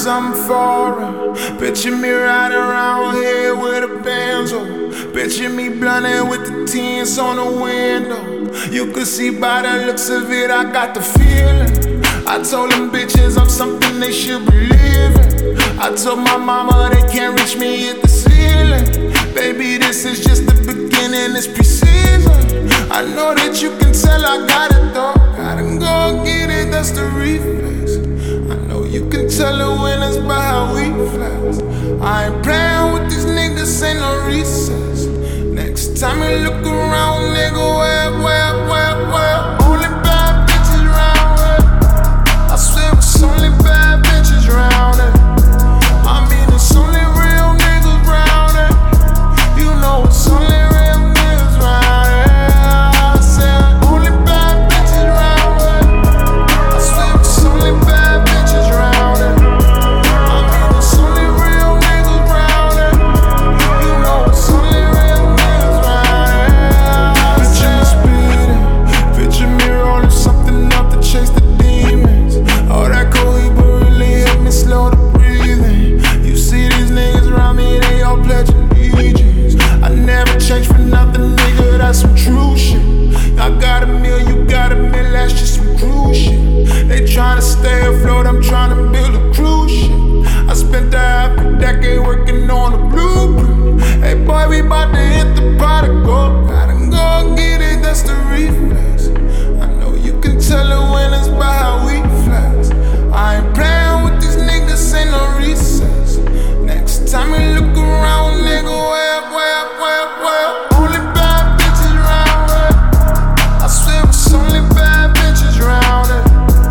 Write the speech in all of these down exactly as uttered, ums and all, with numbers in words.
something foreign. Picture me riding around here with a banjo. Picture me blunted with the tints on the window. You could see by the looks of it, I got the feeling. I told them bitches I'm something they should believe in. I told my mama they can't reach me at the ceiling. Baby, this is just the beginning, it's precision. I know that you can tell I got it though. Gotta go get it, that's the reflex. I know you can tell the winners by how we flex. I ain't playing with these niggas, ain't no recess. Next time you look around, nigga, where, where, where, where? Only bad bitches round here. I swear it's only bad bitches round here. I mean it's only real niggas round here. You know it's only real niggas round here. I said only bad bitches round here. I swear it's only bad bitches round here. I mean it's only real niggas round here. You know it's only real niggas round here. Picture me speeding, picture me rolling something up to chase the demons. All that cohiba really helped me slow the breathing. You see these niggas around me, they all pledge allegiance. I never change for nothing, nigga, that's some true shit. I got a meal, you got a meal, that's just some cruise shit. They tryna stay afloat, I'm tryna build a cruise ship. I spent the half a decade working on a blueprint. Hey boy, we bout to hit the prodigal. Gotta go get it, that's the reflex. I know you can tell the winners by how we flex. I ain't playing with these niggas, ain't no recess. Next time you look around, nigga, where, where, where, where? Only bad bitches round here. I swear it's only bad bitches round here.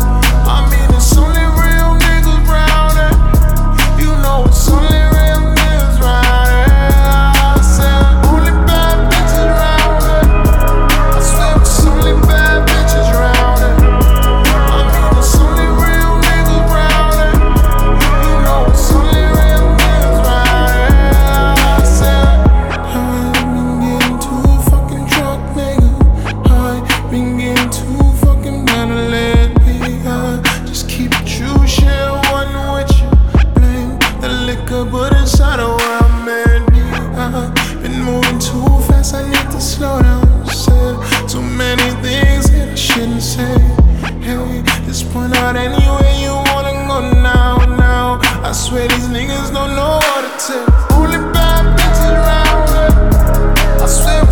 I mean it's only real niggas round here. You know it's only real niggas round here. I said only bad bitches round here. I swear it's only bad bitches round here. I mean it's only real niggas round here. You know it's only real niggas round here. I said I've been getting too fucking drunk, nigga. I've been getting too fucking better lately. I just keep it true, share one with you. Blame the liquor, but inside of where I'm at. I've been moving too fast, I need to slow down. Said too many things that I shouldn't say. Hey, just point out anywhere you wanna go now, now. I swear these niggas don't know what it takes. Only bad bitches around here. I swear